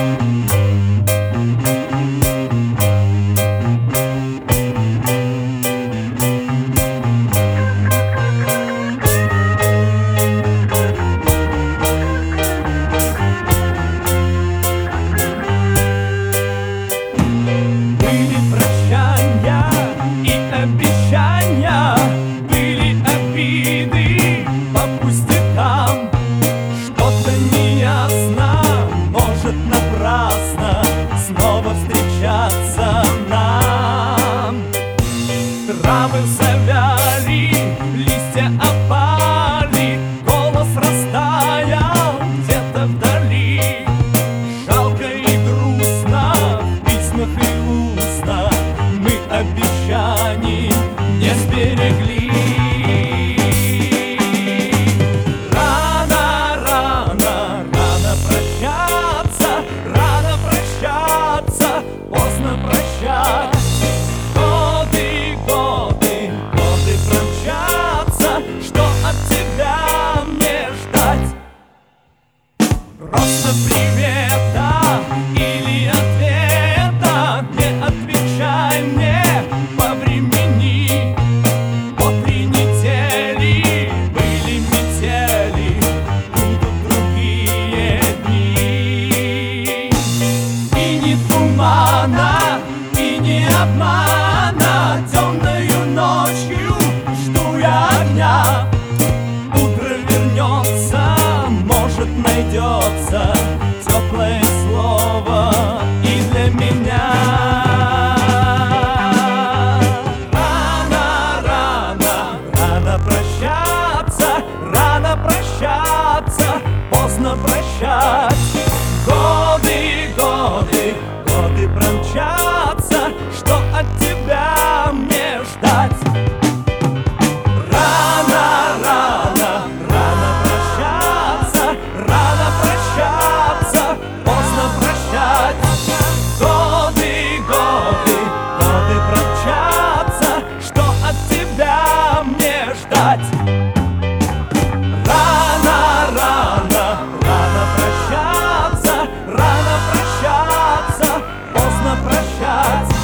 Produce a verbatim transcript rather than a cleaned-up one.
Травы завяли, листья опали, голос растаял где-то вдали. Жалко и грустно в письмах и устно мы обещаний не сберегли. Рано, рано, рано прощаться, рано прощаться, поздно прощать. Просто привета или ответа не отвечай мне по времени. По три недели были метели, будут другие дни. И ни тумана, и ни обмана, темною ночью жду я огня. Утро вернется, может, найдется теплое слово и для меня. Рано, рано, рано прощаться, рано прощаться, поздно прощать. Годы, годы, годы промчатся, что от тебя мне ждать? Рано, рано, рано прощаться, рано прощаться, поздно прощать.